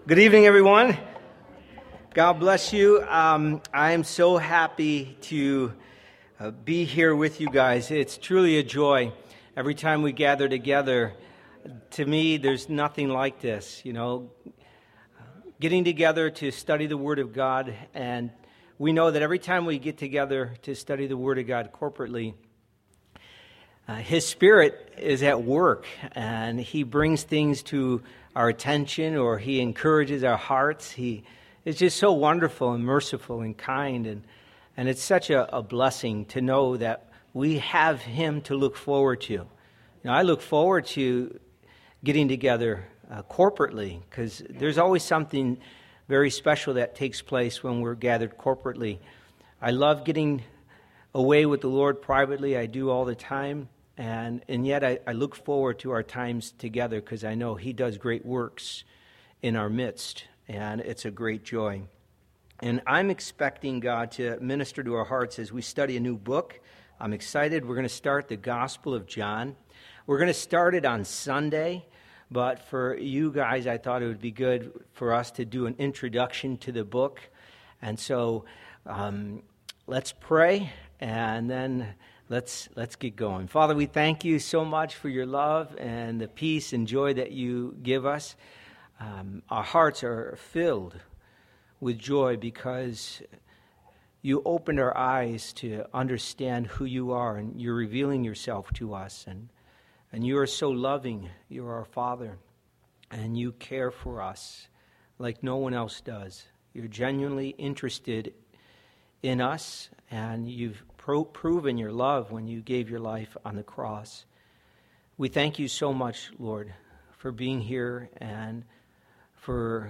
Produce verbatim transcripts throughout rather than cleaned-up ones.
Good evening, everyone. God bless you. Um, I am so happy to uh, be here with you guys. It's truly a joy. Every time we gather together, to me, there's nothing like this. You know, getting together to study the Word of God, and we know that every time we get together to study the Word of God corporately, uh, His Spirit is at work, and He brings things to our attention, or He encourages our hearts. He is just so wonderful and merciful and kind, and and it's such a, a blessing to know that we have Him to look forward to. You know, I look forward to getting together uh, corporately, because there's always something very special that takes place when we're gathered corporately. I love getting away with the Lord privately. I do all the time. And and yet I, I look forward to our times together, because I know He does great works in our midst, and it's a great joy. And I'm expecting God to minister to our hearts as we study a new book. I'm excited. We're going to start the Gospel of John. We're going to start it on Sunday, but for you guys, I thought it would be good for us to do an introduction to the book. And so um, let's pray, and then Let's let's get going. Father, we thank you so much for your love and the peace and joy that you give us. Um, our hearts are filled with joy because you opened our eyes to understand who you are, and you're revealing yourself to us. And, and you are so loving. You are our Father, and you care for us like no one else does. You're genuinely interested in us, and you've pro- proven your love when you gave your life on the cross. We thank you so much, Lord, for being here and for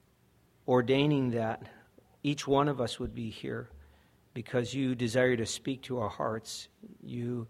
ordaining that each one of us would be here, because you desire to speak to our hearts. You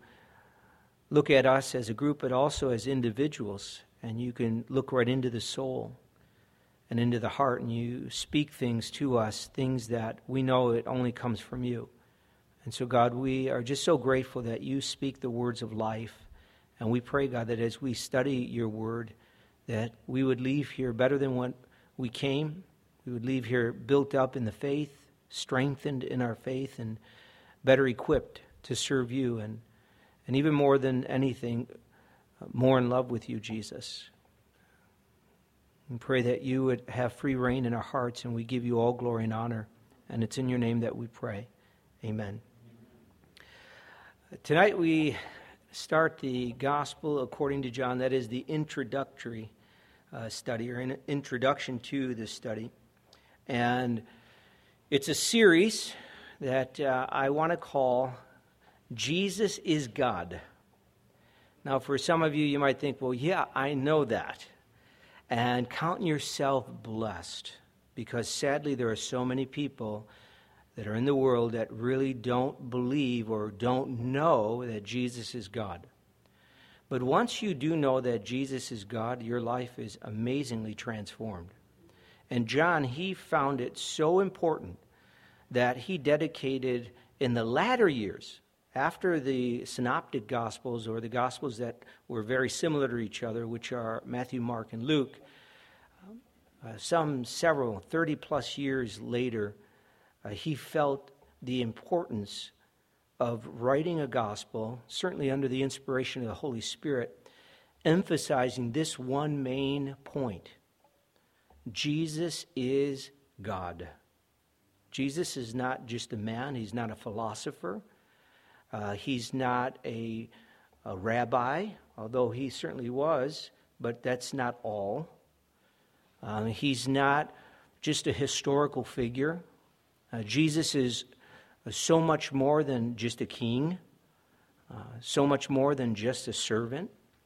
look at us as a group, but also as individuals, and you can look right into the soul and into the heart, and you speak things to us, things that we know it only comes from you. And so, God, we are just so grateful that you speak the words of life. And we pray, God, that as we study your word, that we would leave here better than when we came. We would leave here built up in the faith, strengthened in our faith, and better equipped to serve you. And, and even more than anything, more in love with you, Jesus. And pray that you would have free reign in our hearts, and we give you all glory and honor. And it's in your name that we pray. Amen. Tonight we start the Gospel according to John. That is the introductory uh, study, or an introduction to this study. And it's a series that uh, I want to call Jesus is God. Now, for some of you, you might think, well, yeah, I know that. And count yourself blessed, because sadly there are so many people that are in the world that really don't believe or don't know that Jesus is God. But once you do know that Jesus is God, your life is amazingly transformed. And John, he found it so important that he dedicated in the latter years, after the synoptic Gospels, or the Gospels that were very similar to each other, which are Matthew, Mark, and Luke, uh, some several, thirty plus years later, uh, he felt the importance of writing a Gospel, certainly under the inspiration of the Holy Spirit, emphasizing this one main point. Jesus is God. Jesus is not just a man. He's not a philosopher. Uh, he's not a, a rabbi, although he certainly was, but that's not all. Um, he's not just a historical figure. Uh, Jesus is so much more than just a king, uh, so much more than just a servant.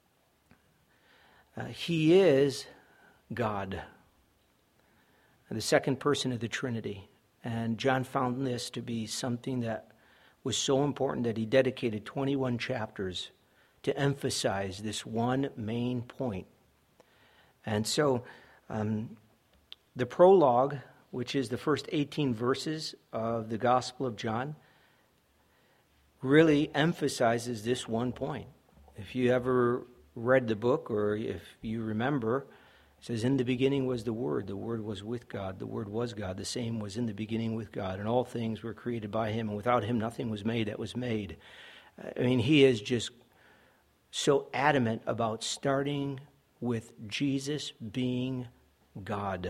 Uh, he is God, the second person of the Trinity. And John found this to be something that was so important that he dedicated twenty-one chapters to emphasize this one main point. And so um, the prologue, which is the first eighteen verses of the Gospel of John, really emphasizes this one point. If you ever read the book, or if you remember, It says, in the beginning was the Word. The Word was with God. The Word was God. The same was in the beginning with God. And all things were created by him. And without him, nothing was made that was made. I mean, he is just so adamant about starting with Jesus being God.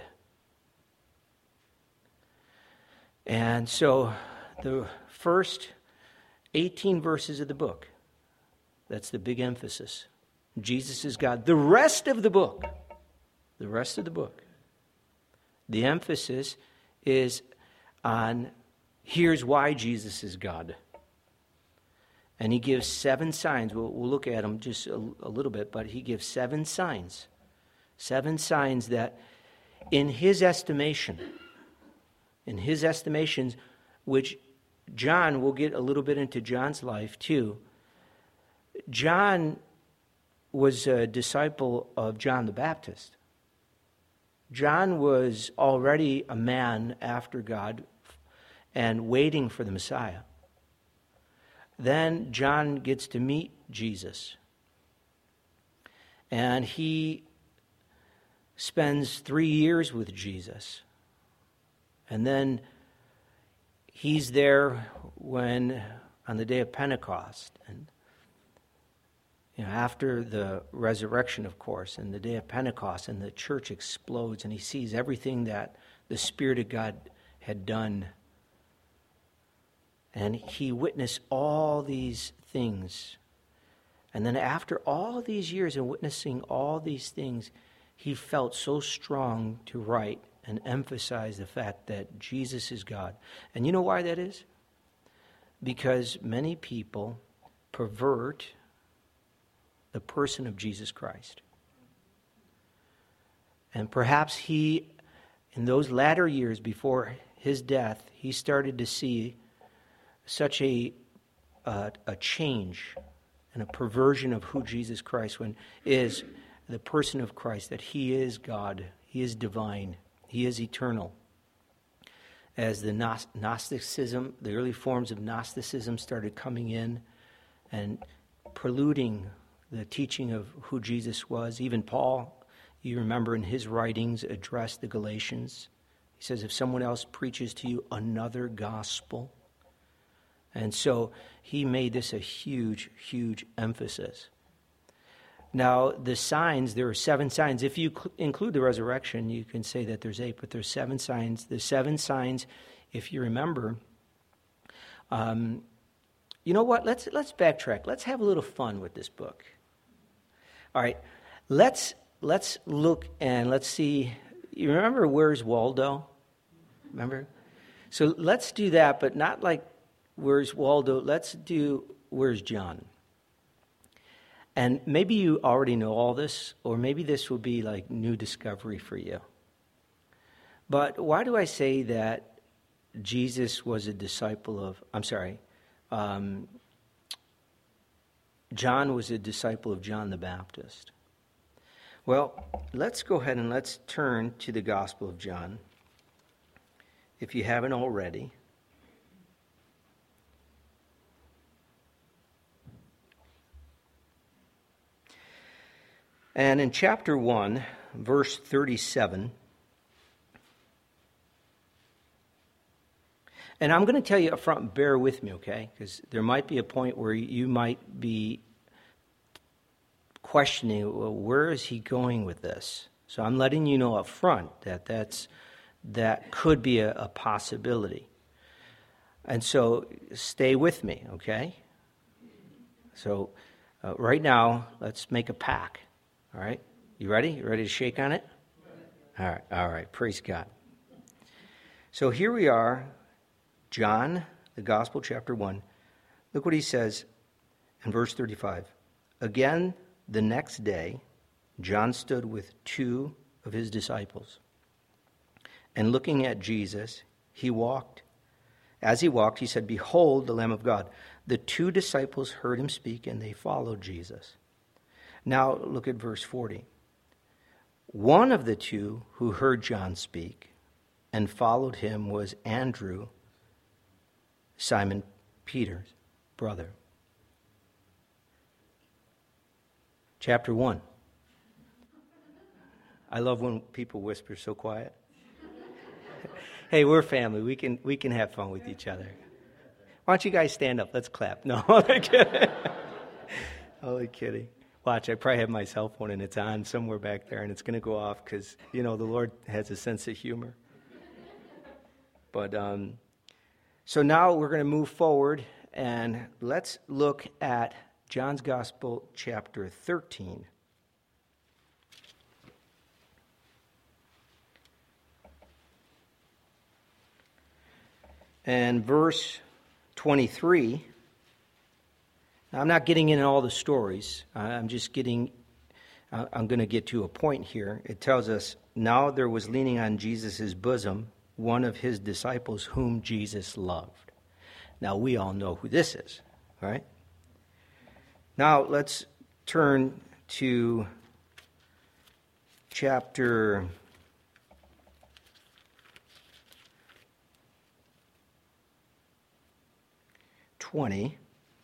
And so the first eighteen verses of the book, that's the big emphasis. Jesus is God. The rest of the book, the rest of the book, the emphasis is on here's why Jesus is God. And he gives seven signs. We'll, we'll look at them just a, a little bit, but he gives seven signs. Seven signs that in his estimation, in his estimations, which John, we'll get a little bit into John's life too. John was a disciple of John the Baptist. John was already a man after God and waiting for the Messiah. Then John gets to meet Jesus. And he spends three years with Jesus. And then he's there when, on the day of Pentecost, and you know, after the resurrection, of course, and the day of Pentecost, and the church explodes, and he sees everything that the Spirit of God had done. And he witnessed all these things. And then after all these years of witnessing all these things, he felt so strong to write and emphasize the fact that Jesus is God. And you know why that is? Because many people pervert the person of Jesus Christ. And perhaps he, in those latter years before his death, he started to see such a uh, a change and a perversion of who Jesus Christ when is the person of Christ, that he is God, he is divine, he is eternal. As the Gnosticism, the early forms of Gnosticism started coming in and polluting the teaching of who Jesus was, even Paul, you remember in his writings, addressed the Galatians. He says, if someone else preaches to you another gospel. And so he made this a huge, huge emphasis. Now, the signs, there are seven signs. If you cl- include the resurrection, you can say that there's eight, but there's seven signs. The seven signs, if you remember, um, you know what? Let's let's backtrack. Let's have a little fun with this book. All right, let's let's look and let's see. You remember Where's Waldo? Remember? So let's do that, but not like Where's Waldo? Let's do Where's John? And maybe you already know all this, or maybe this will be like new discovery for you. But why do I say that Jesus was a disciple of, I'm sorry, um, John was a disciple of John the Baptist? Well, let's go ahead and let's turn to the Gospel of John, if you haven't already. And in chapter one, verse thirty-seven, and I'm going to tell you up front, bear with me, okay? Because there might be a point where you might be questioning, well, where is he going with this? So I'm letting you know up front that that's, that could be a, a possibility. And so stay with me, okay? So uh, right now, let's make a pact. All right, you ready? You ready to shake on it? All right, all right, praise God. So here we are, John, the Gospel, chapter one. Look what he says in verse thirty-five. Again, the next day, John stood with two of his disciples. And looking at Jesus, he walked. As he walked, he said, Behold, the Lamb of God. The two disciples heard him speak, and they followed Jesus. Now look at verse forty. One of the two who heard John speak and followed him was Andrew, Simon Peter's brother. Chapter one. I love when people whisper so quiet. Hey, we're family. We can we can have fun with each other. Why don't you guys stand up? Let's clap. No, only kidding. Only kidding. Watch, I probably have my cell phone and it's on somewhere back there and it's going to go off because, you know, the Lord has a sense of humor. But um, so now we're going to move forward and let's look at John's Gospel, chapter thirteen. And verse twenty-three. Now, I'm not getting into all the stories. I'm just getting, uh, I'm going to get to a point here. It tells us, now there was leaning on Jesus' bosom one of his disciples whom Jesus loved. Now, we all know who this is, right? Now, let's turn to chapter twenty.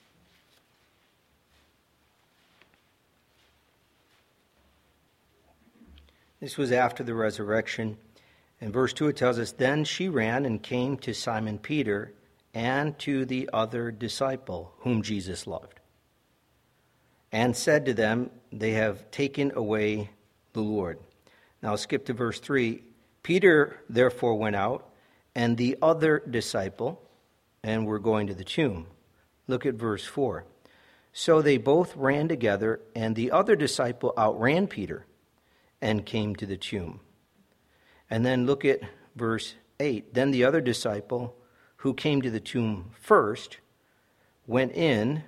This was after the resurrection. In verse two it tells us, then she ran and came to Simon Peter and to the other disciple whom Jesus loved, and said to them, they have taken away the Lord. Now skip to verse three. Peter therefore went out, and the other disciple, and were going to the tomb. Look at verse four. So they both ran together, and the other disciple outran Peter and came to the tomb. And then look at verse eight. Then the other disciple, who came to the tomb first, went in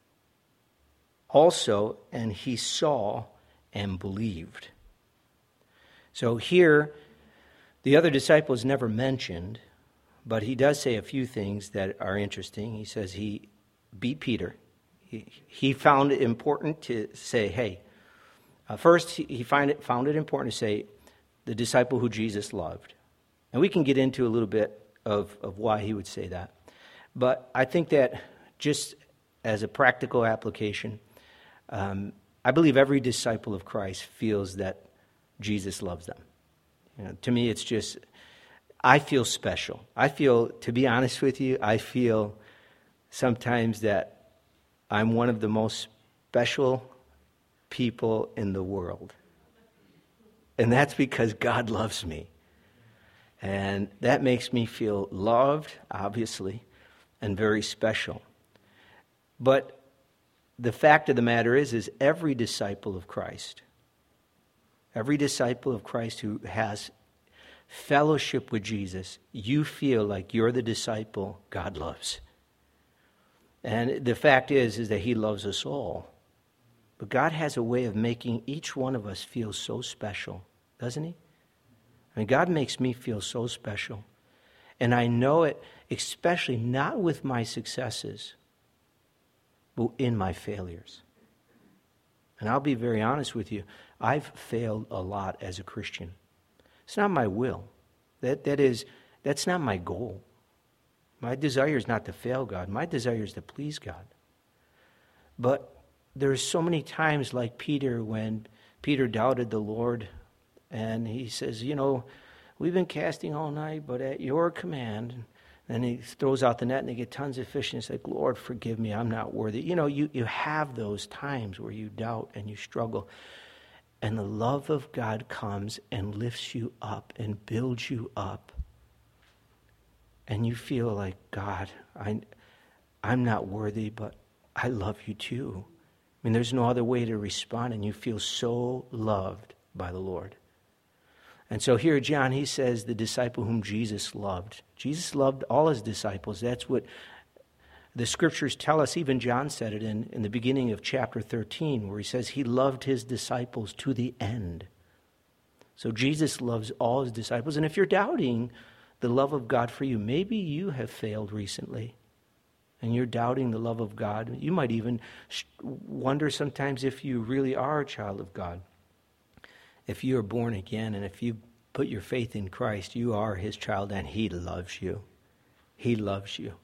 also, and he saw and believed. So here, the other disciple is never mentioned, but he does say a few things that are interesting. He says he beat Peter. He, he found it important to say, hey, uh, first he, he find it, found it important to say the disciple who Jesus loved. And we can get into a little bit of, of why he would say that. But I think that just as a practical application, um, I believe every disciple of Christ feels that Jesus loves them. You know, to me, it's just, I feel special. I feel, to be honest with you, I feel sometimes that I'm one of the most special people in the world. And that's because God loves me. And that makes me feel loved, obviously, and very special. But the fact of the matter is, is every disciple of Christ, every disciple of Christ who has fellowship with Jesus, you feel like you're the disciple God loves. And the fact is, is that he loves us all. But God has a way of making each one of us feel so special, doesn't he? I mean, God makes me feel so special. And I know it, especially not with my successes, but in my failures. And I'll be very honest with you, I've failed a lot as a Christian. It's not my will. That that is, that's not my goal. My desire is not to fail God. My desire is to please God. But there's so many times like Peter, when Peter doubted the Lord, and he says, you know, we've been casting all night, but at your command. And he throws out the net and they get tons of fish, and he's like, Lord, forgive me, I'm not worthy. You know, you, you have those times where you doubt and you struggle. And the love of God comes and lifts you up and builds you up. And you feel like, God, I, I'm not worthy, but I love you too. I mean, there's no other way to respond, and you feel so loved by the Lord. And so here, John, he says the disciple whom Jesus loved. Jesus loved all his disciples. That's what the scriptures tell us. Even John said it in, in the beginning of chapter thirteen, where he says he loved his disciples to the end. So Jesus loves all his disciples. And if you're doubting the love of God for you, maybe you have failed recently, and you're doubting the love of God. You might even wonder sometimes if you really are a child of God. If you are born again, and if you put your faith in Christ, you are his child, and he loves you. He loves you.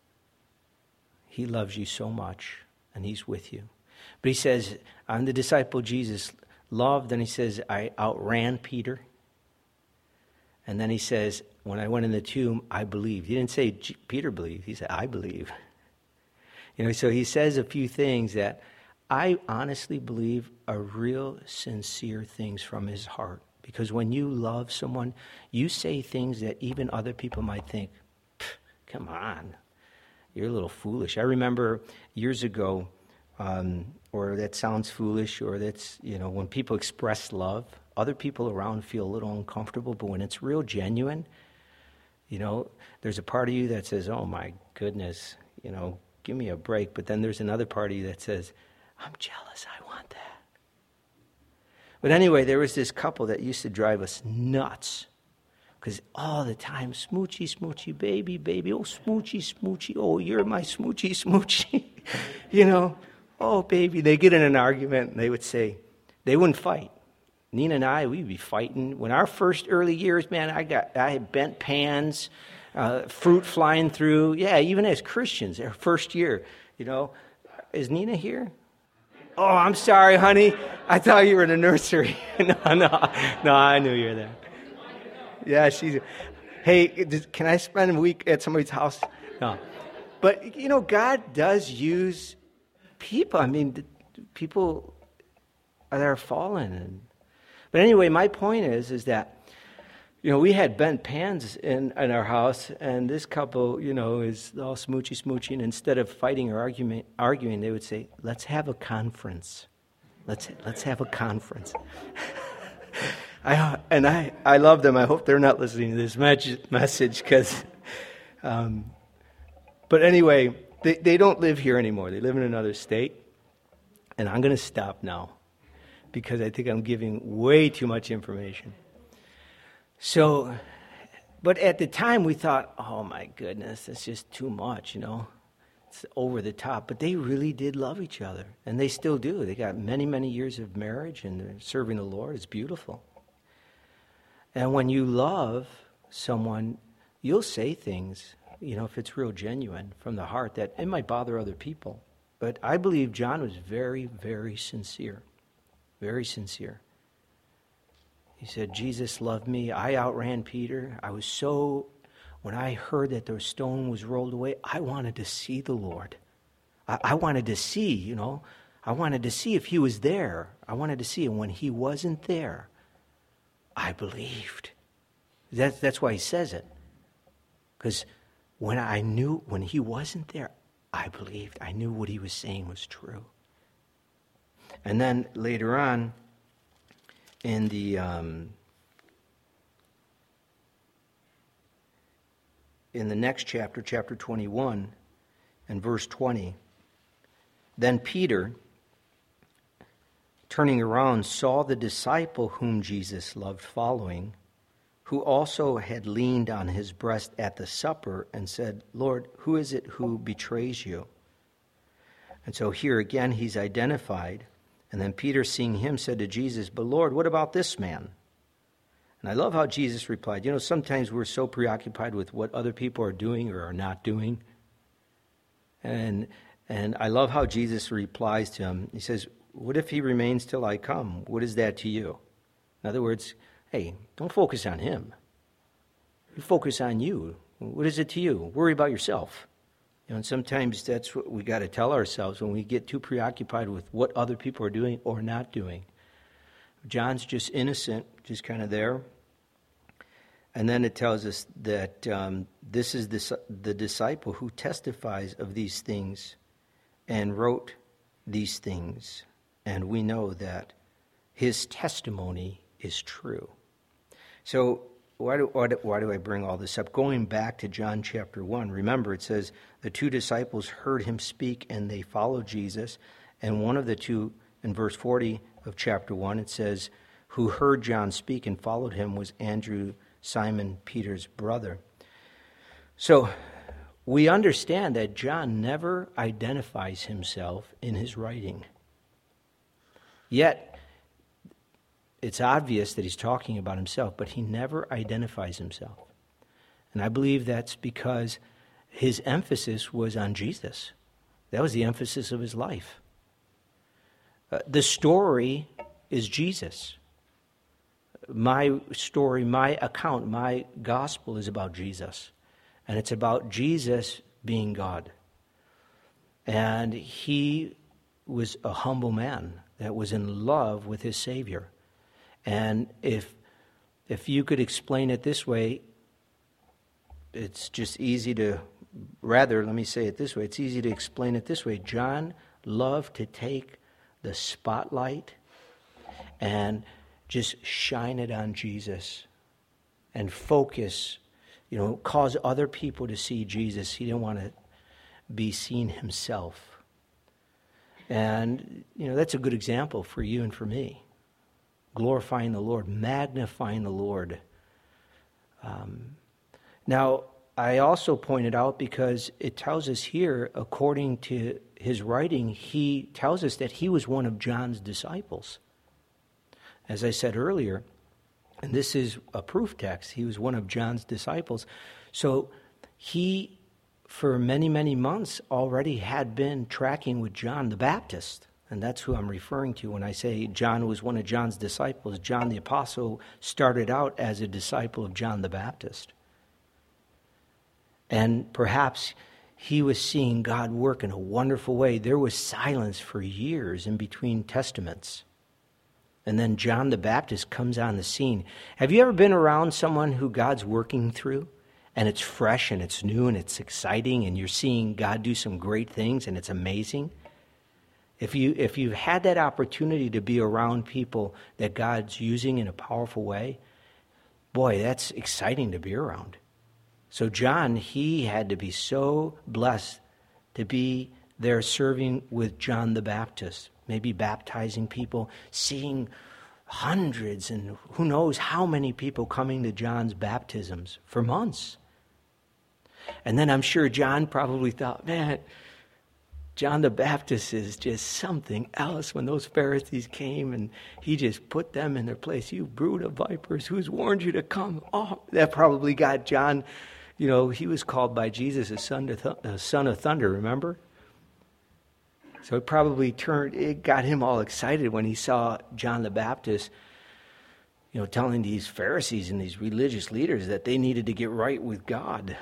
He loves you so much, and he's with you. But he says, I'm the disciple Jesus love, then he says, I outran Peter. And then he says, when I went in the tomb, I believed. He didn't say Peter believed. He said, I believe. You know, so he says a few things that I honestly believe are real sincere things from his heart. Because when you love someone, you say things that even other people might think, come on, you're a little foolish. I remember years ago, um, or that sounds foolish, or that's, you know, when people express love, other people around feel a little uncomfortable, but when it's real genuine, you know, there's a part of you that says, oh my goodness, you know, give me a break. But then there's another part of you that says, I'm jealous, I want that. But anyway, there was this couple that used to drive us nuts. Because all the time, smoochy, smoochy, baby, baby, oh, smoochy, smoochy, oh, you're my smoochy, smoochy. You know, oh, baby. They get in an argument, and they would say, they wouldn't fight. Nina and I, we'd be fighting. When our first early years, man, I got, I had bent pans, uh, fruit flying through. Yeah, even as Christians, our first year, you know. Is Nina here? Oh, I'm sorry, honey. I thought you were in the nursery. no, no, no, I knew you were there. Yeah, she's, hey, can I spend a week at somebody's house? No. But, you know, God does use people. I mean, people that are fallen. And, but anyway, my point is, is that, you know, we had bent pans in, in our house, and this couple, you know, is all smoochy, smoochy, and instead of fighting or argument, arguing, they would say, let's have a conference. Let's, let's have a conference. I, and I, I love them. I hope they're not listening to this message because, um, but anyway, they, they don't live here anymore. They live in another state. And I'm going to stop now because I think I'm giving way too much information. So, but at the time we thought, oh my goodness, that's just too much, you know. It's over the top. But they really did love each other. And they still do. They got many, many years of marriage and they're serving the Lord. It's beautiful. And when you love someone, you'll say things, you know, if it's real genuine from the heart, that it might bother other people. But I believe John was very, very sincere. Very sincere. He said, Jesus loved me. I outran Peter. I was so, when I heard that the stone was rolled away, I wanted to see the Lord. I, I wanted to see, you know, I wanted to see if he was there. I wanted to see him. When he wasn't there, I believed. That's, that's why he says it. Because when I knew, when he wasn't there, I believed. I knew what he was saying was true. And then later on, in the um, in the next chapter, chapter twenty-one, and verse twenty, then Peter, turning around, saw the disciple whom Jesus loved following, who also had leaned on his breast at the supper and said, Lord, who is it who betrays you? And so here again he's identified. And then Peter, seeing him, said to Jesus, but Lord, what about this man? And I love how Jesus replied. You know, sometimes we're so preoccupied with what other people are doing or are not doing. And and I love how Jesus replies to him. He says, what if he remains till I come? What is that to you? In other words, hey, don't focus on him. You focus on you. What is it to you? Worry about yourself. You know, and sometimes that's what we got to tell ourselves when we get too preoccupied with what other people are doing or not doing. John's just innocent, just kind of there. And then it tells us that um, this is the, the disciple who testifies of these things and wrote these things. And we know that his testimony is true. So why do, why do, why do I bring all this up? Going back to John chapter one, remember it says the two disciples heard him speak and they followed Jesus. And one of the two, in verse forty of chapter one, it says, who heard John speak and followed him was Andrew, Simon Peter's brother. So we understand that John never identifies himself in his writing. Yet, it's obvious that he's talking about himself, but he never identifies himself. And I believe that's because his emphasis was on Jesus. That was the emphasis of his life. Uh, the story is Jesus. My story, my account, my gospel is about Jesus. And it's about Jesus being God. And he was a humble man that was in love with his Savior. And if if you could explain it this way, it's just easy to, rather, let me say it this way, it's easy to explain it this way. John loved to take the spotlight and just shine it on Jesus and focus, you know, cause other people to see Jesus. He didn't want to be seen himself. And, you know, that's a good example for you and for me. Glorifying the Lord, magnifying the Lord. Um, now, I also pointed out, because it tells us here, according to his writing, he tells us that he was one of John's disciples. As I said earlier, and this is a proof text, he was one of John's disciples. So he, for many, many months, already had been tracking with John the Baptist. And that's who I'm referring to when I say John was one of John's disciples. John the Apostle started out as a disciple of John the Baptist. And perhaps he was seeing God work in a wonderful way. There was silence for years in between testaments. And then John the Baptist comes on the scene. Have you ever been around someone who God's working through, and it's fresh and it's new and it's exciting, and you're seeing God do some great things and it's amazing? If you if you've had that opportunity to be around people that God's using in a powerful way, boy, that's exciting to be around. So John, he had to be so blessed to be there serving with John the Baptist, maybe baptizing people, seeing hundreds and who knows how many people coming to John's baptisms for months. And then I'm sure John probably thought, man, John the Baptist is just something else. When those Pharisees came and he just put them in their place. You brood of vipers, who's warned you to come? Oh, that probably got John, you know, he was called by Jesus a son, to th- a son of thunder, remember? So it probably turned, it got him all excited when he saw John the Baptist, you know, telling these Pharisees and these religious leaders that they needed to get right with God.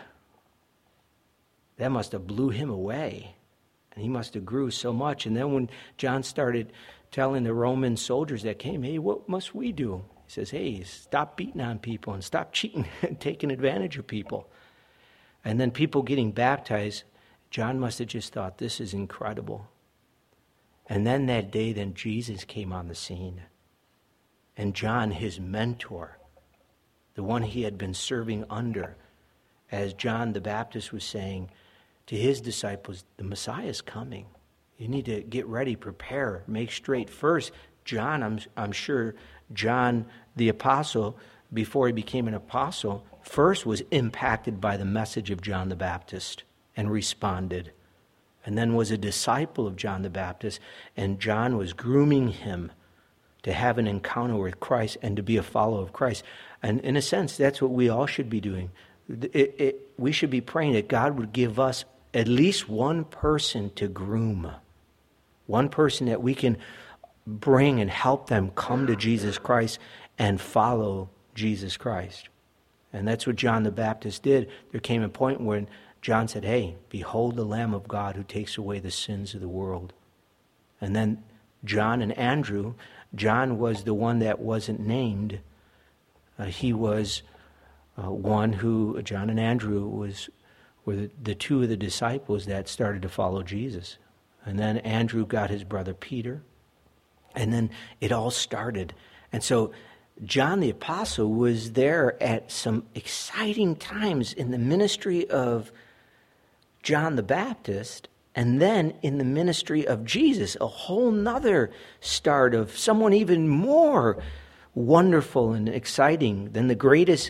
That must have blew him away. And he must have grew so much. And then when John started telling the Roman soldiers that came, hey, what must we do? He says, hey, stop beating on people and stop cheating and taking advantage of people. And then people getting baptized, John must have just thought, this is incredible. And then that day, then Jesus came on the scene. And John, his mentor, the one he had been serving under, as John the Baptist was saying to his disciples, the Messiah is coming. You need to get ready, prepare, make straight. First, John, I'm, I'm sure John the Apostle, before he became an apostle, first was impacted by the message of John the Baptist and responded. And then was a disciple of John the Baptist, and John was grooming him to have an encounter with Christ and to be a follower of Christ. And in a sense, that's what we all should be doing. It, it, we should be praying that God would give us at least one person to groom, one person that we can bring and help them come to Jesus Christ and follow Jesus Christ. And that's what John the Baptist did. There came a point when John said, hey, behold the Lamb of God who takes away the sins of the world. And then John and Andrew, John was the one that wasn't named. Uh, he was uh, one who, John and Andrew, was were the, the two of the disciples that started to follow Jesus. And then Andrew got his brother Peter. And then it all started. And so John the Apostle was there at some exciting times in the ministry of John the Baptist, and then in the ministry of Jesus, a whole nother start of someone even more wonderful and exciting than the greatest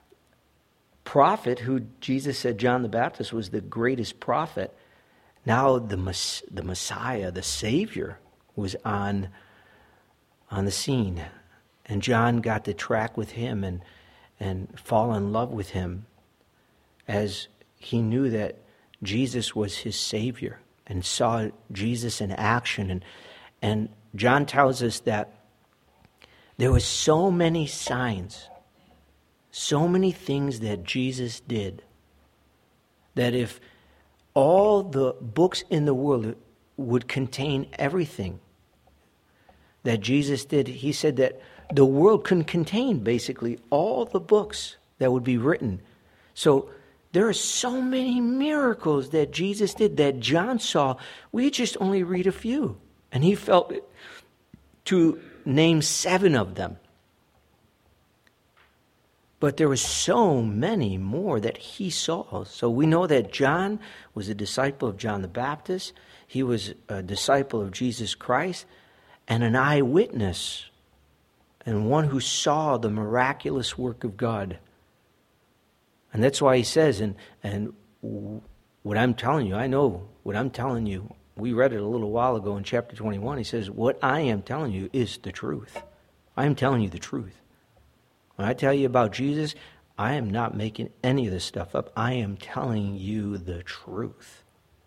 prophet, who Jesus said John the Baptist was the greatest prophet. Now the the Messiah, the Savior, was on, on the scene. And John got to track with him and, and fall in love with him, as he knew that Jesus was his Savior and saw Jesus in action. And, and John tells us that There was so many signs, so many things that Jesus did, that if all the books in the world would contain everything that Jesus did, he said that the world couldn't contain basically all the books that would be written. So there are so many miracles that Jesus did that John saw. We just only read a few. And he felt to name seven of them. But there were so many more that he saw. So we know that John was a disciple of John the Baptist. He was a disciple of Jesus Christ and an eyewitness and one who saw the miraculous work of God. And that's why he says, and, and what I'm telling you, I know what I'm telling you. We read it a little while ago in chapter twenty-one. He says, what I am telling you is the truth. I am telling you the truth. When I tell you about Jesus, I am not making any of this stuff up. I am telling you the truth.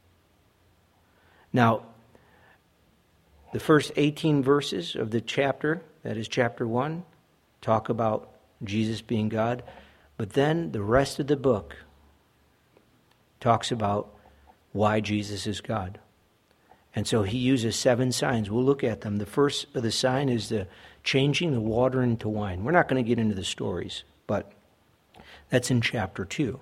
Now, the first eighteen verses of the chapter, that is chapter one, talk about Jesus being God. But then the rest of the book talks about why Jesus is God. And so he uses seven signs. We'll look at them. The first of the sign is the changing the water into wine. We're not going to get into the stories, but that's in chapter two.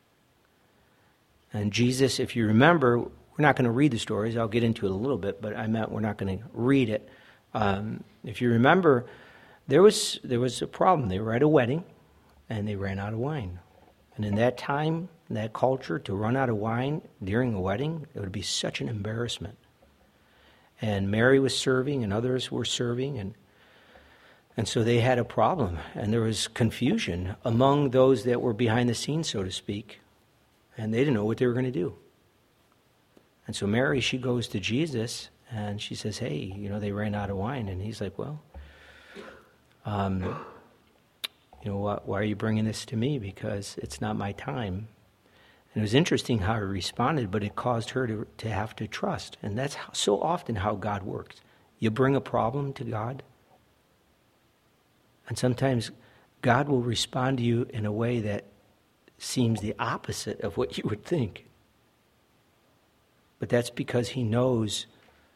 And Jesus, if you remember, we're not going to read the stories. I'll get into it a little bit, but I meant we're not going to read it. Um, if you remember, there was there was a problem. They were at a wedding, and they ran out of wine. And in that time, in that culture, to run out of wine during a wedding, it would be such an embarrassment. And Mary was serving, and others were serving, and and so they had a problem. And there was confusion among those that were behind the scenes, so to speak, and they didn't know what they were going to do. And so Mary, she goes to Jesus, and she says, hey, you know, they ran out of wine. And he's like, well, um, you know, why, why are you bringing this to me? Because it's not my time. And it was interesting how he responded, but it caused her to, to have to trust. And that's how, so often how God works. You bring a problem to God, and sometimes God will respond to you in a way that seems the opposite of what you would think. But that's because he knows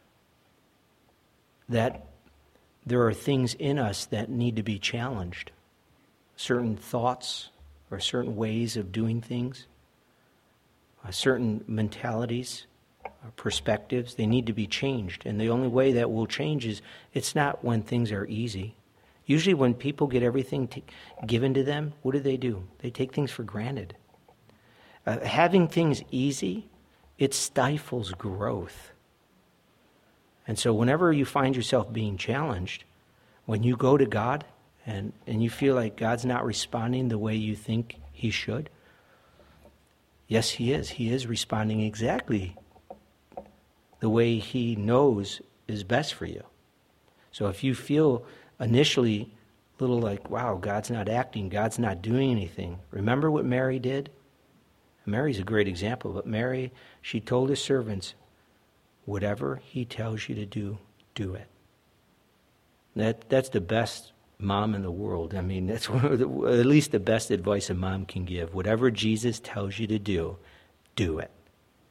that there are things in us that need to be challenged. Certain thoughts or certain ways of doing things. Uh, certain mentalities, uh, perspectives, they need to be changed. And the only way that will change is, it's not when things are easy. Usually when people get everything t- given to them, what do they do? They take things for granted. Uh, having things easy, it stifles growth. And so whenever you find yourself being challenged, when you go to God and, and you feel like God's not responding the way you think he should, yes, he is. He is responding exactly the way he knows is best for you. So if you feel initially a little like, wow, God's not acting, God's not doing anything, remember what Mary did? Mary's a great example, but Mary, she told his servants, whatever he tells you to do, do it. That That's the best mom in the world. I mean, that's one of the, at least the best advice a mom can give. Whatever Jesus tells you to do, do it.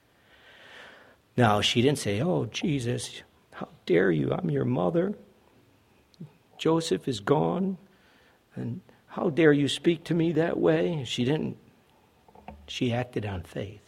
Now, she didn't say, oh, Jesus, how dare you? I'm your mother. Joseph is gone. And how dare you speak to me that way? She didn't. She acted on faith.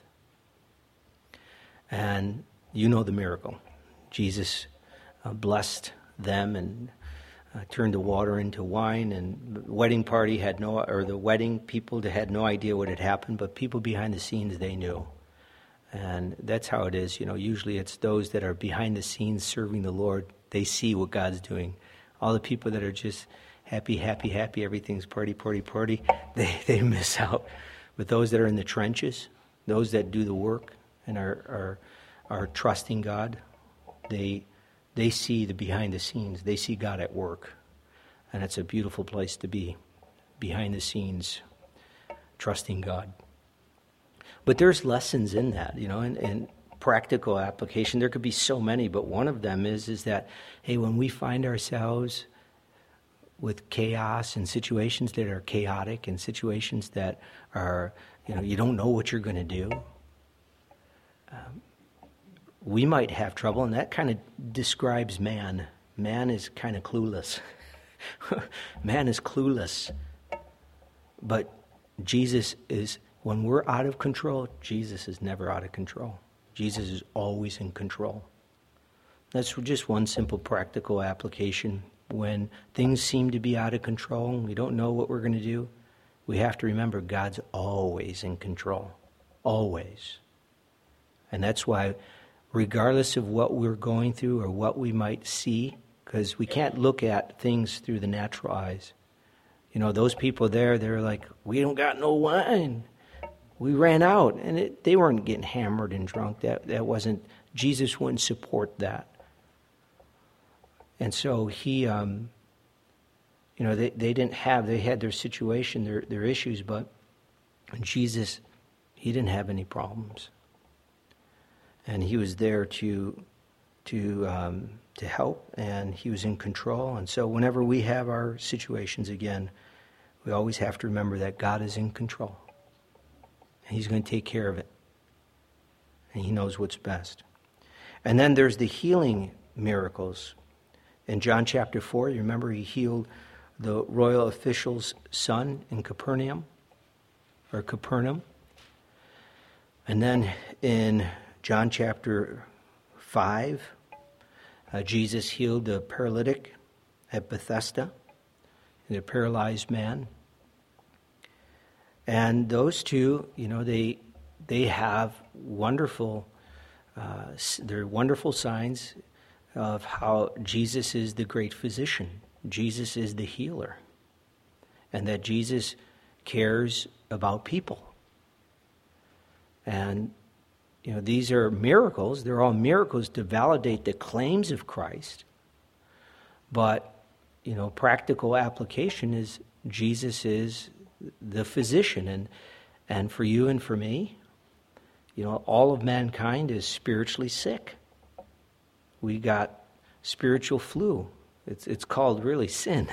And you know the miracle. Jesus uh, blessed them and Uh, turned the water into wine, and the wedding party had no, or the wedding people had no idea what had happened, but people behind the scenes, they knew. And that's how it is. You know, usually it's those that are behind the scenes serving the Lord, they see what God's doing. All the people that are just happy, happy, happy, everything's party, party, party, they, they miss out. But those that are in the trenches, those that do the work and are are, are trusting God, they They see the behind the scenes. They see God at work. And it's a beautiful place to be, behind the scenes, trusting God. But there's lessons in that, you know, and, and practical application. There could be so many, but one of them is, is that, hey, when we find ourselves with chaos and situations that are chaotic and situations that are, you know, you don't know what you're going to do. Um, we might have trouble, and that kind of describes man. Man is kind of clueless. Man is clueless. But Jesus is, when we're out of control, Jesus is never out of control. Jesus is always in control. That's just one simple practical application. When things seem to be out of control and we don't know what we're going to do, we have to remember God's always in control. Always. And that's why, regardless of what we're going through or what we might see, because we can't look at things through the natural eyes. You know, those people there, they're like, we don't got no wine. We ran out. And it, they weren't getting hammered and drunk. That, that wasn't, Jesus wouldn't support that. And so he, um, you know, they, they didn't have, they had their situation, their, their issues, but Jesus, he didn't have any problems. And he was there to, to, um, to help, and he was in control. And so whenever we have our situations again, we always have to remember that God is in control. And he's going to take care of it. And he knows what's best. And then there's the healing miracles. In John chapter four, you remember he healed the royal official's son in Capernaum, or Capernaum. And then in John chapter five, uh, Jesus healed the paralytic at Bethesda, the paralyzed man. And those two, you know, they they have wonderful, uh, they're wonderful signs of how Jesus is the great physician. Jesus is the healer. And that Jesus cares about people. And, you know, these are miracles. They're all miracles to validate the claims of Christ. But, you know, practical application is Jesus is the physician. And, and for you and for me, you know, all of mankind is spiritually sick. We got spiritual flu. It's it's called really sin.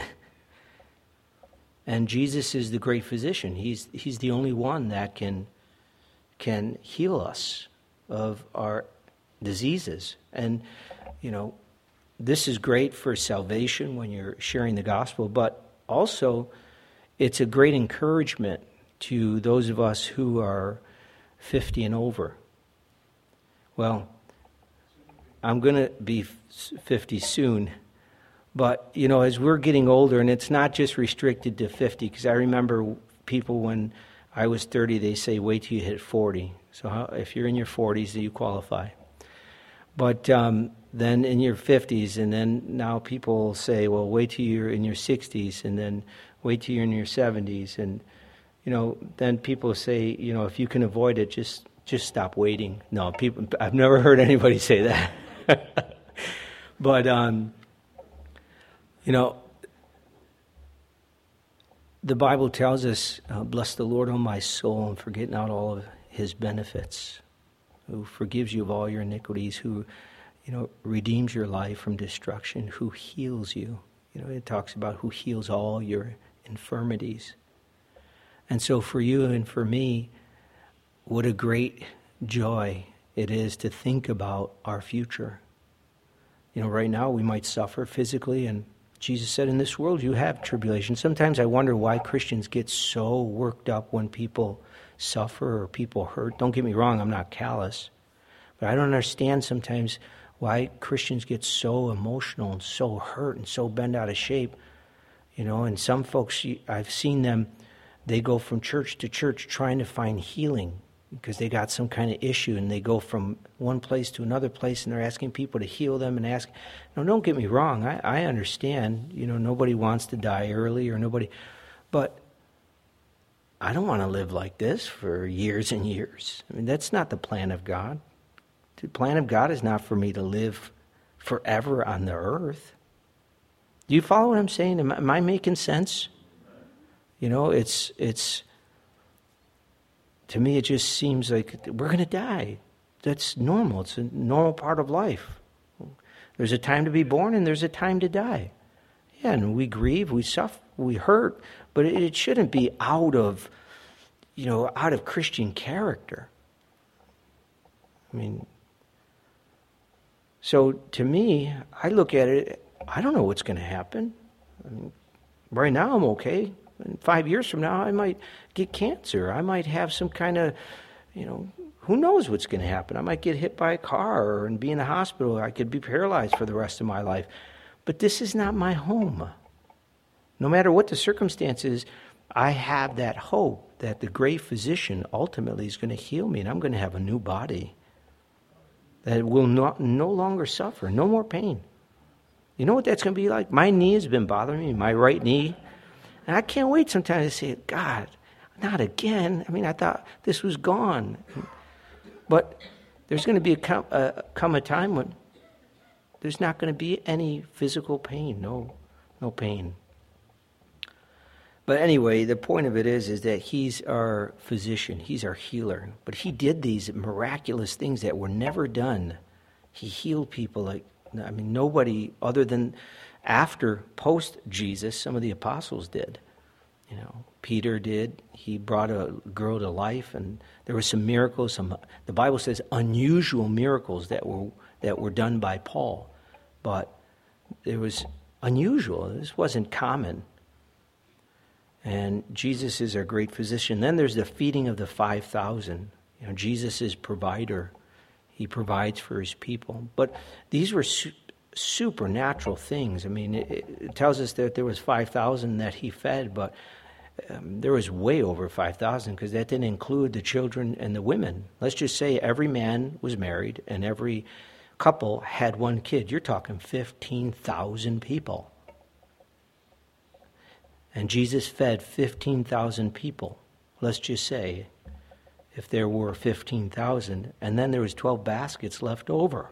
And Jesus is the great physician. He's he's the only one that can can heal us of our diseases. And, you know, this is great for salvation when you're sharing the gospel, but also it's a great encouragement to those of us who are fifty and over. Well, I'm going to be fifty soon, but, you know, as we're getting older, and it's not just restricted to fifty, because I remember people when I was thirty, they say, wait till you hit forty. So how, if you're in your forties, you qualify. But um, then in your fifties, and then now people say, well, wait till you're in your sixties, and then wait till you're in your seventies. And, you know, then people say, you know, if you can avoid it, just just stop waiting. No, people, I've never heard anybody say that. But, um, you know, the Bible tells us, uh, bless the Lord, O my soul, and forget not all of his benefits, who forgives you of all your iniquities, who, you know, redeems your life from destruction, who heals you. You know, it talks about who heals all your infirmities. And so for you and for me, what a great joy it is to think about our future. You know, right now we might suffer physically, and Jesus said, in this world you have tribulation. Sometimes I wonder why Christians get so worked up when people suffer or people hurt. Don't get me wrong, I'm not callous. But I don't understand sometimes why Christians get so emotional and so hurt and so bent out of shape. You know, and some folks, I've seen them, they go from church to church trying to find healing because they got some kind of issue, and they go from one place to another place, and they're asking people to heal them and ask. No, don't get me wrong. I, I understand. You know, nobody wants to die early or nobody. But I don't want to live like this for years and years. I mean, that's not the plan of God. The plan of God is not for me to live forever on the earth. Do you follow what I'm saying? Am I, am I making sense? You know, it's it's. To me, it just seems like we're going to die. That's normal. It's a normal part of life. There's a time to be born and there's a time to die. understand. We grieve, we suffer, we hurt, but it shouldn't be out of, you know, out of Christian character. I mean, so to me, I look at it, I don't know what's going to happen. I mean, right now I'm okay. And five years from now, I might get cancer. I might have some kind of, you know, who knows what's going to happen. I might get hit by a car or and be in the hospital. I could be paralyzed for the rest of my life. But this is not my home. No matter what the circumstances, I have that hope that the great physician ultimately is going to heal me and I'm going to have a new body that will not, no longer suffer, no more pain. You know what that's going to be like? My knee has been bothering me, my right knee. And I can't wait sometimes to say, God, not again. I mean, I thought this was gone. But there's going to be a come, uh, come a time when there's not going to be any physical pain, no, no pain. But anyway, the point of it is, is that he's our physician. He's our healer. But he did these miraculous things that were never done. He healed people like, I mean, nobody other than after, post-Jesus, some of the apostles did. You know, Peter did. He brought a girl to life, and there were some miracles. Some the Bible says unusual miracles that were that were done by Paul, but it was unusual. This wasn't common. And Jesus is our great physician. Then there's the feeding of the five thousand. You know, Jesus is provider. He provides for his people. But these were su- supernatural things. I mean, it, it tells us that there was five thousand that he fed, but um, there was way over five thousand because that didn't include the children and the women. Let's just say every man was married and every couple had one kid. You're talking fifteen thousand people. And Jesus fed fifteen thousand people. Let's just say if there were fifteen thousand, and then there was twelve baskets left over.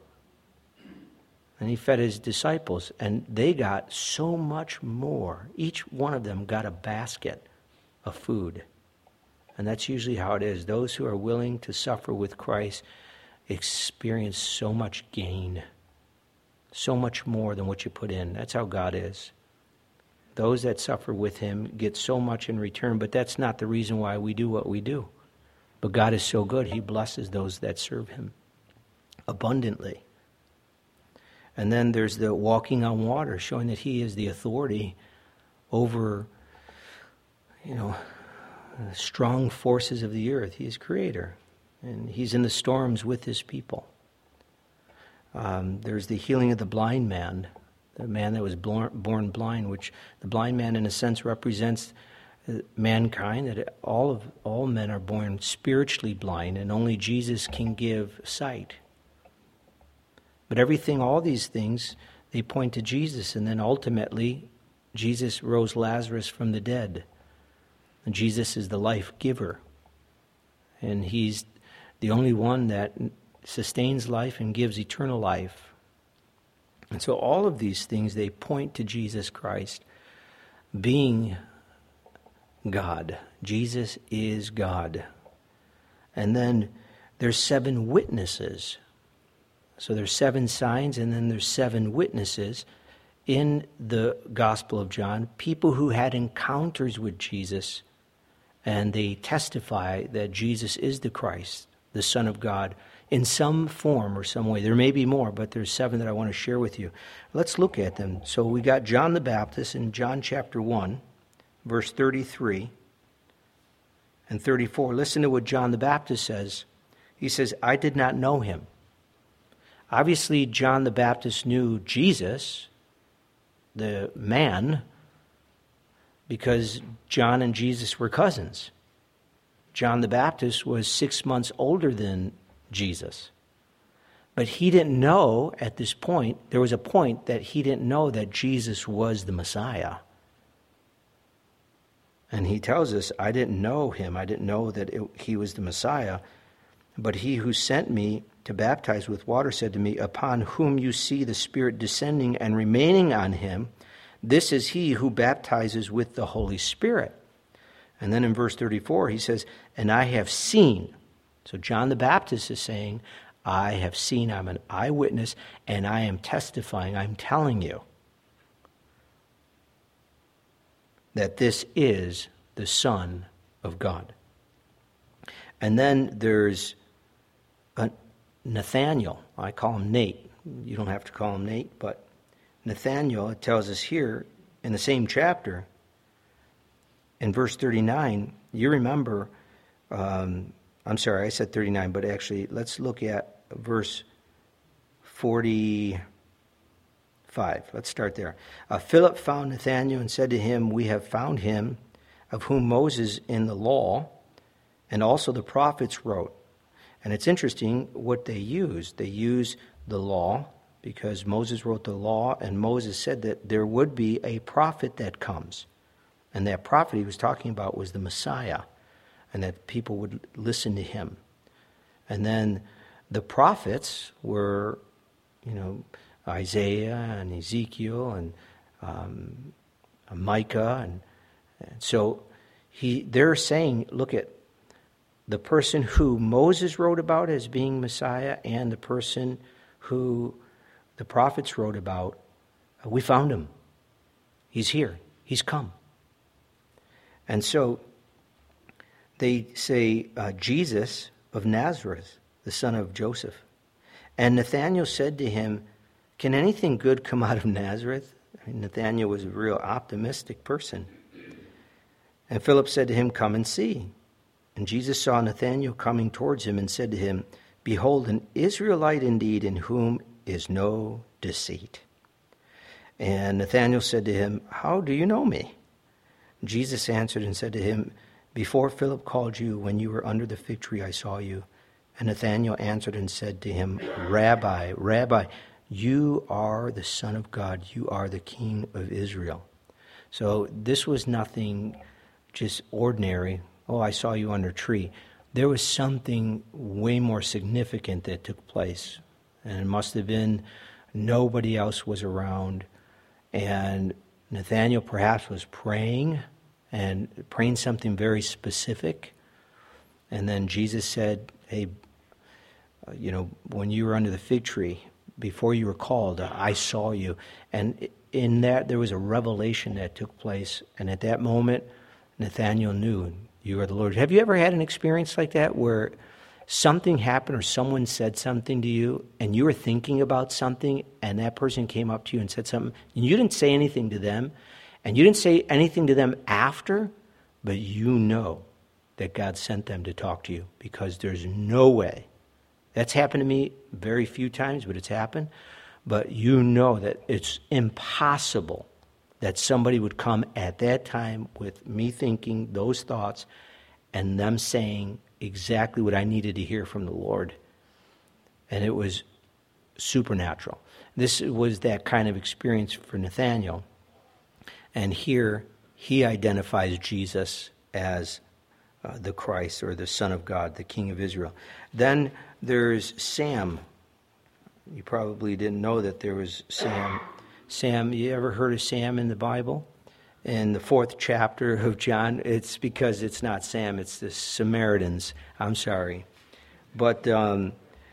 And he fed his disciples, and they got so much more. Each one of them got a basket of food. And that's usually how it is. Those who are willing to suffer with Christ experience so much gain, so much more than what you put in. That's how God is. Those that suffer with him get so much in return, but that's not the reason why we do what we do. But God is so good, he blesses those that serve him abundantly. And then there's the walking on water, showing that he is the authority over, you know, strong forces of the earth. He is creator, and he's in the storms with his people. Um, there's the healing of the blind man, the man that was born blind, which the blind man in a sense represents mankind, that all of all men are born spiritually blind, and only Jesus can give sight. But everything, all these things, they point to Jesus, and then ultimately, Jesus rose Lazarus from the dead. And Jesus is the life giver, and he's the only one that sustains life and gives eternal life. And so all of these things, they point to Jesus Christ being God. Jesus is God. And then there's seven witnesses. So there's seven signs, and then there's seven witnesses in the Gospel of John, people who had encounters with Jesus, and they testify that Jesus is the Christ, the Son of God, in some form or some way. There may be more, but there's seven that I want to share with you. Let's look at them. So we got John the Baptist in John chapter one, verse thirty-three and thirty-four. Listen to what John the Baptist says. He says, I did not know him. Obviously, John the Baptist knew Jesus, the man, because John and Jesus were cousins. John the Baptist was six months older than Jesus. But he didn't know at this point, there was a point that he didn't know that Jesus was the Messiah. And he tells us, I didn't know him. I didn't know that it, he was the Messiah. But he who sent me to baptize with water said to me, upon whom you see the Spirit descending and remaining on him, this is he who baptizes with the Holy Spirit. And then in verse thirty-four, he says, and I have seen. So John the Baptist is saying, I have seen, I'm an eyewitness, and I am testifying, I'm telling you. that this is the Son of God. And then there's a Nathanael. I call him Nate. You don't have to call him Nate, but Nathanael, it tells us here in the same chapter, in verse thirty-nine, you remember, um, I'm sorry, I said thirty-nine, but actually, let's look at verse forty-five. Let's start there. Uh, Philip found Nathanael and said to him, "We have found him of whom Moses in the law and also the prophets wrote." And it's interesting what they use. They use the law because Moses wrote the law, and Moses said that there would be a prophet that comes. And that prophet he was talking about was the Messiah, and that people would listen to him. And then the prophets were, you know, Isaiah and Ezekiel and um, Micah. And, and so he, they're saying, look at the person who Moses wrote about as being Messiah and the person who the prophets wrote about, we found him. He's here. He's come. And so they say, uh, Jesus of Nazareth, the son of Joseph. And Nathanael said to him, "Can anything good come out of Nazareth?" I mean, Nathanael was a real optimistic person. And Philip said to him, "Come and see." And Jesus saw Nathanael coming towards him and said to him, "Behold, an Israelite indeed, in whom is no deceit." And Nathanael said to him, "How do you know me?" Jesus answered and said to him, "Before Philip called you, when you were under the fig tree, I saw you." And Nathanael answered and said to him, "Rabbi, Rabbi, you are the Son of God. You are the King of Israel." So this was nothing just ordinary. "Oh, I saw you under a tree." There was something way more significant that took place. And it must have been nobody else was around. And Nathanael perhaps was praying and praying something very specific. And then Jesus said, "Hey, uh, you know, when you were under the fig tree, before you were called, I saw you." And in that, there was a revelation that took place. And at that moment, Nathanael knew, you are the Lord. Have you ever had an experience like that where something happened or someone said something to you and you were thinking about something and that person came up to you and said something and you didn't say anything to them and you didn't say anything to them after, but you know that God sent them to talk to you because there's no way. That's happened to me very few times, but it's happened. But you know that it's impossible that somebody would come at that time with me thinking those thoughts and them saying exactly what I needed to hear from the Lord. And it was supernatural. This was that kind of experience for Nathanael. And here he identifies Jesus as uh, the Christ or the Son of God, the King of Israel. Then there's Sam. You probably didn't know that there was Sam. Sam, you ever heard of Sam in the Bible? In the fourth chapter of John, it's because it's not Sam, it's the Samaritans. I'm sorry. But um,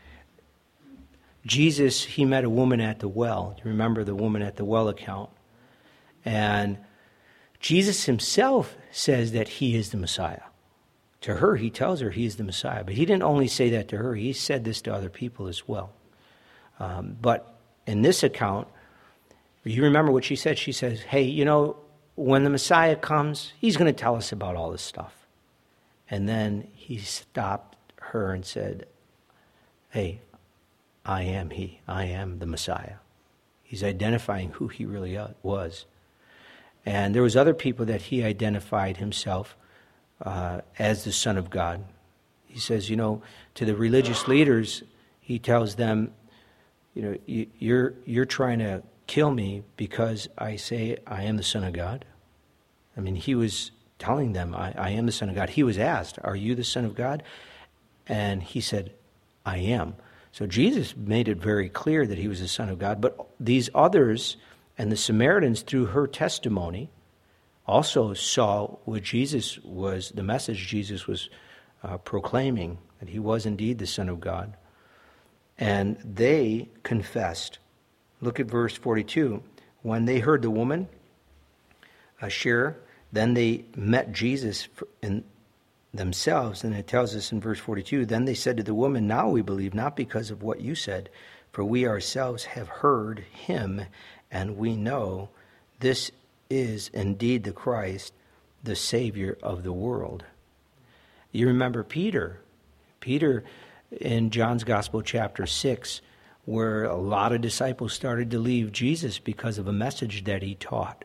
Jesus, he met a woman at the well. You remember the woman at the well account? And Jesus himself says that he is the Messiah. To her, he tells her he is the Messiah. But he didn't only say that to her, he said this to other people as well. Um, but in this account, you remember what she said? She says, hey, you know, when the Messiah comes, he's going to tell us about all this stuff. And then he stopped her and said, hey, I am he. I am the Messiah. He's identifying who he really was. And there was other people that he identified himself uh, as the Son of God. He says, you know, to the religious leaders, he tells them, you know, you, you're you're trying to kill me because I say I am the Son of God. I mean, he was telling them, I, I am the Son of God. He was asked, are you the Son of God? And he said, I am. So Jesus made it very clear that he was the Son of God. But these others and the Samaritans, through her testimony, also saw what Jesus was, the message Jesus was uh, proclaiming, that he was indeed the Son of God. And they confessed. Look at verse forty-two. When they heard the woman uh, share then they met Jesus in themselves, and it tells us in verse forty-two, then they said to the woman, now we believe, not because of what you said, for we ourselves have heard him, and we know this is indeed the Christ, the Savior of the world. You remember Peter. Peter, in John's Gospel, chapter six, where a lot of disciples started to leave Jesus because of a message that he taught.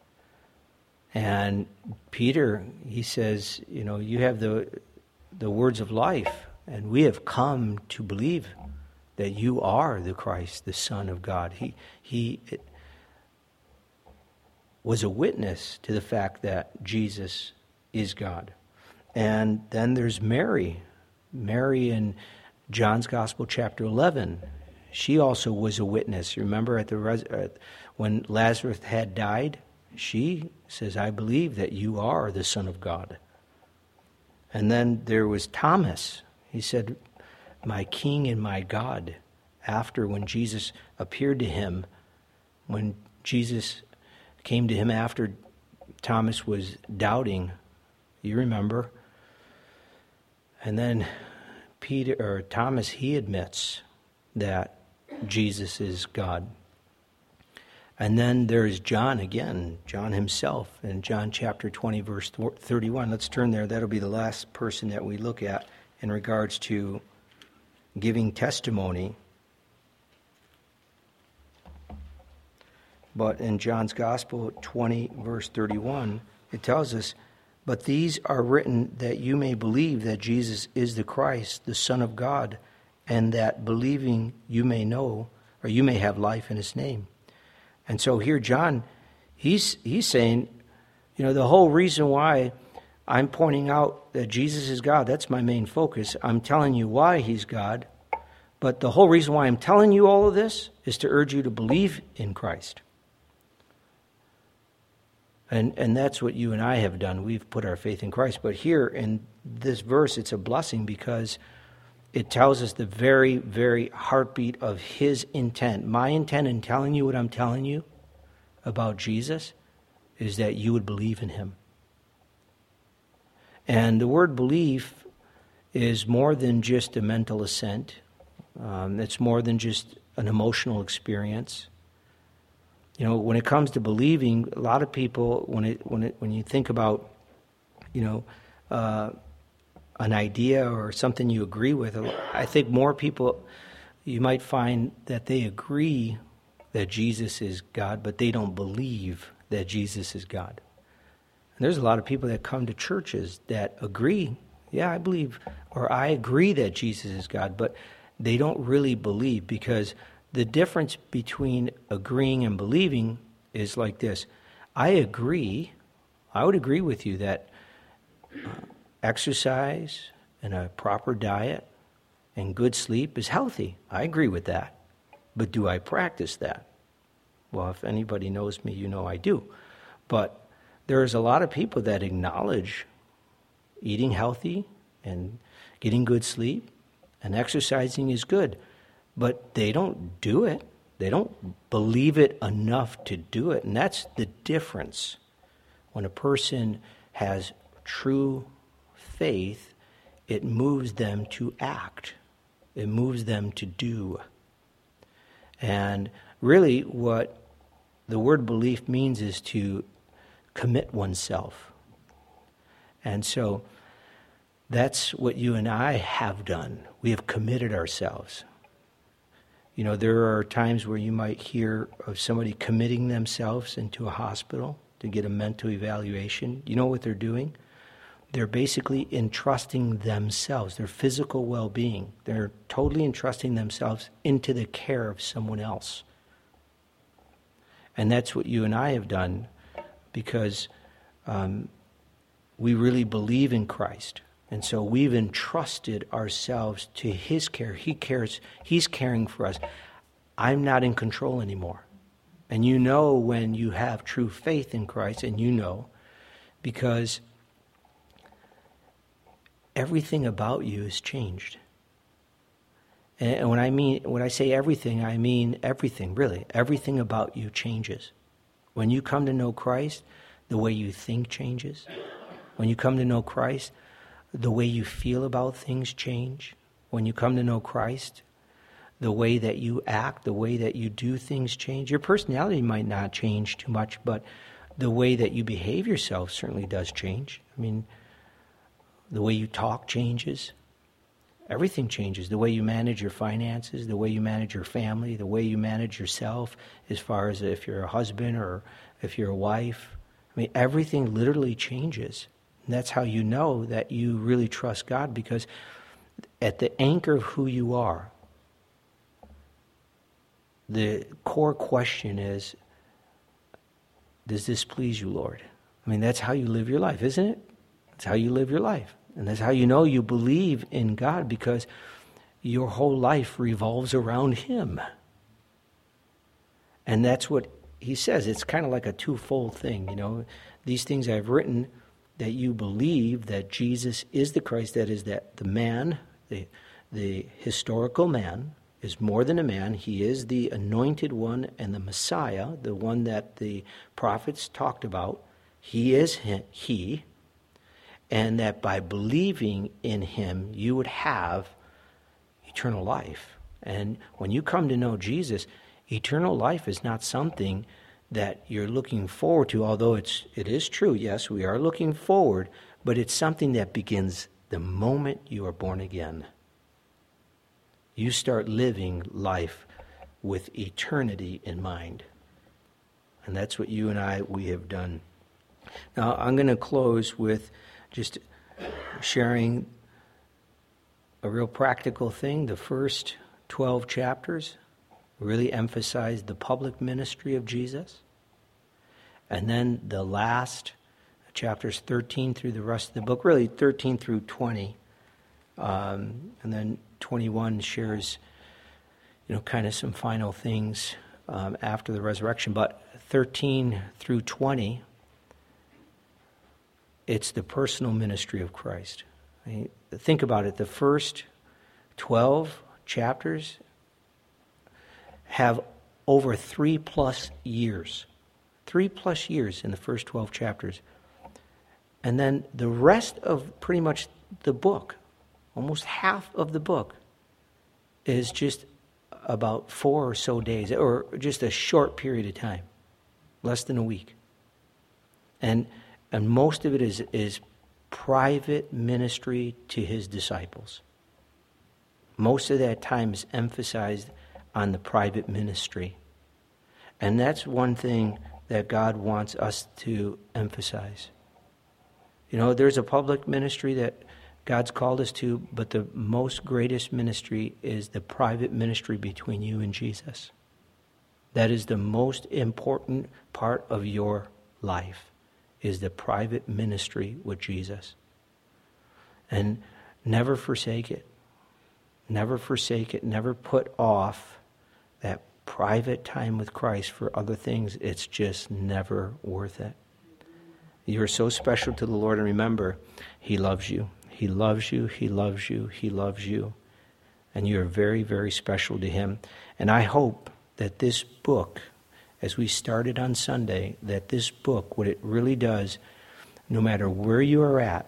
And Peter, he says, you know, you have the the words of life, and we have come to believe that you are the Christ, the Son of God. He he was a witness to the fact that Jesus is God. And then there's Mary. Mary in John's Gospel, chapter eleven. She also was a witness. Remember at the res- uh, when Lazarus had died? She says, I believe that you are the Son of God. And then there was Thomas. He said, my King and my God. After when Jesus appeared to him, when Jesus came to him after Thomas was doubting, you remember. And then Peter or Thomas, he admits that Jesus is God. And then there's John again, John himself, in John chapter twenty, verse thirty-one. Let's turn there. That'll be the last person that we look at in regards to giving testimony. But in John's Gospel, twenty, verse thirty-one, it tells us, but these are written that you may believe that Jesus is the Christ, the Son of God, and that believing you may know, or you may have life in his name. And so here John, he's he's saying, you know, the whole reason why I'm pointing out that Jesus is God, that's my main focus. I'm telling you why he's God. But the whole reason why I'm telling you all of this is to urge you to believe in Christ. And and that's what you and I have done. We've put our faith in Christ. But here in this verse, it's a blessing because it tells us the very, very heartbeat of his intent. My intent in telling you what I'm telling you about Jesus is that you would believe in him. And the word belief is more than just a mental assent. Um, it's more than just an emotional experience. You know, when it comes to believing, a lot of people, when it when it when you think about, you know, uh, an idea or something you agree with, I think more people, you might find that they agree that Jesus is God, but they don't believe that Jesus is God. And there's a lot of people that come to churches that agree, yeah, I believe, or I agree that Jesus is God, but they don't really believe, because the difference between agreeing and believing is like this. I agree, I would agree with you that uh, exercise and a proper diet and good sleep is healthy. I agree with that. But do I practice that? Well, if anybody knows me, you know I do. But there's a lot of people that acknowledge eating healthy and getting good sleep and exercising is good. But they don't do it. They don't believe it enough to do it. And that's the difference. When a person has true faith, it moves them to act. It moves them to do. And really what the word belief means is to commit oneself. And so that's what you and I have done. We have committed ourselves. You know, there are times where you might hear of somebody committing themselves into a hospital to get a mental evaluation. You know what they're doing? They're basically entrusting themselves, their physical well-being. They're totally entrusting themselves into the care of someone else. And that's what you and I have done, because um, we really believe in Christ. And so we've entrusted ourselves to his care. He cares. He's caring for us. I'm not in control anymore. And you know when you have true faith in Christ, and you know, because everything about you is changed. And when I mean, when I say everything, I mean everything, really. Everything about you changes. When you come to know Christ, the The way you think changes. When you come to know Christ, the way you feel about things change. When you come to know Christ, the way that you act, the way that you do things change. Your personality might not change too much, but the way that you behave yourself certainly does change. I mean, the way you talk changes. Everything changes. The way you manage your finances, the way you manage your family, the way you manage yourself, as far as if you're a husband or if you're a wife. I mean, everything literally changes. And that's how you know that you really trust God, because at the anchor of who you are, the core question is, does this please you, Lord? I mean, that's how you live your life, isn't it? That's how you live your life. And that's how you know you believe in God, because your whole life revolves around Him. And that's what he says. It's kind of like a twofold thing, you know. These things I've written, that you believe that Jesus is the Christ, that is, that the man, the, the historical man, is more than a man. He is the anointed one and the Messiah, the one that the prophets talked about. He is he, and that by believing in him, you would have eternal life. And when you come to know Jesus, eternal life is not something that you're looking forward to, although it's it is true, yes, we are looking forward, but it's something that begins the moment you are born again. You start living life with eternity in mind. And that's what you and I, we have done. Now, I'm going to close with just sharing a real practical thing. The first twelve chapters really emphasize the public ministry of Jesus. And then the last chapters thirteen through the rest of the book, really thirteen through twenty. Um, and then twenty-one shares, you know, kind of some final things um, after the resurrection. But thirteen through twenty, it's the personal ministry of Christ. I mean, think about it. The first twelve chapters have over three plus years. Three plus years in the first twelve chapters. And then the rest of pretty much the book, almost half of the book, is just about four or so days, or just a short period of time, less than a week. And and most of it is, is private ministry to his disciples. Most of that time is emphasized on the private ministry. And that's one thing that God wants us to emphasize. You know, there's a public ministry that God's called us to, but the most greatest ministry is the private ministry between you and Jesus. That is the most important part of your life, is the private ministry with Jesus. And never forsake it. Never forsake it. Never put off that private time with Christ for other things. It's just never worth it. You're so special to the Lord, and remember, He loves you. He loves you, He loves you, He loves you. And you're very, very special to Him. And I hope that this book, as we started on Sunday, that this book, what it really does, no matter where you are at,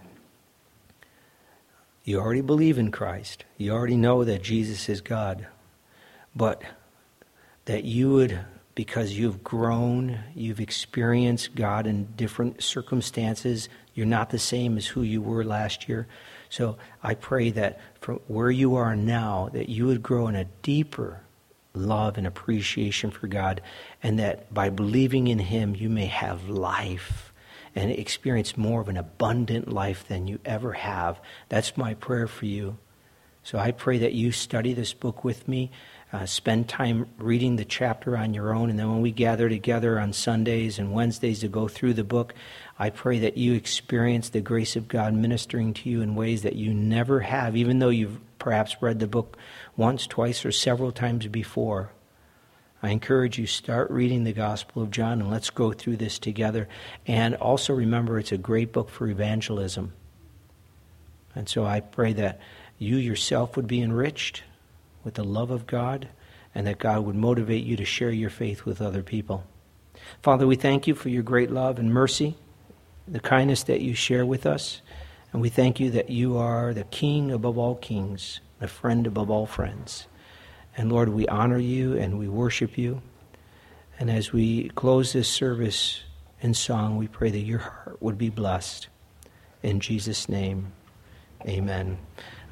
you already believe in Christ. You already know that Jesus is God. But that you would, because you've grown, you've experienced God in different circumstances, you're not the same as who you were last year. So I pray that from where you are now, that you would grow in a deeper love and appreciation for God, and that by believing in Him, you may have life and experience more of an abundant life than you ever have. That's my prayer for you. So I pray that you study this book with me. Uh, spend time reading the chapter on your own, and then when we gather together on Sundays and Wednesdays to go through the book, I pray that you experience the grace of God ministering to you in ways that you never have, even though you've perhaps read the book once, twice, or several times before. I encourage you, start reading the Gospel of John, and let's go through this together. And also remember, it's a great book for evangelism. And so I pray that you yourself would be enriched with the love of God, and that God would motivate you to share your faith with other people. Father, we thank you for your great love and mercy. the kindness that you share with us. And we thank you that you are the King above all kings, the friend above all friends. And Lord, we honor you and we worship you. And as we close this service in song, we pray that your heart would be blessed. In Jesus' name, amen.